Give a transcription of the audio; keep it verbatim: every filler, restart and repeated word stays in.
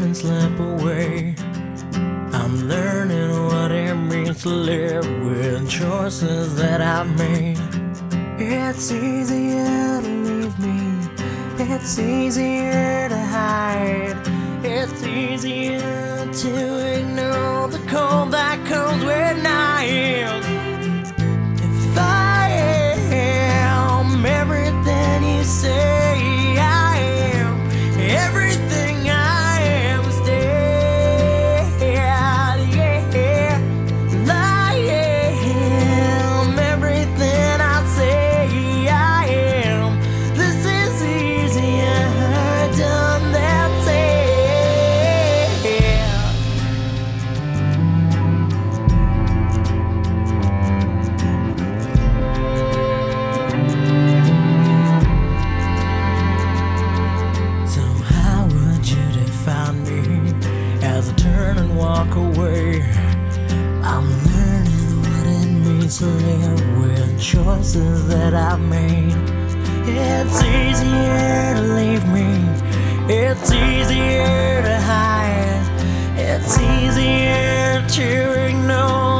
and slip away. I'm learning what it means to live with choices that I've made. It's easier to leave me, it's easier to hide, it's easier to ignore the cold that comes with night. If I am everything you say I am, everything I am is dead, yeah. And I am everything I say I am. This is easier done than said. So how would you define me as I turn and walk away? I'm learning what it means to live with choices that I've made. It's easier to leave me, it's easier to hide, it's easier to ignore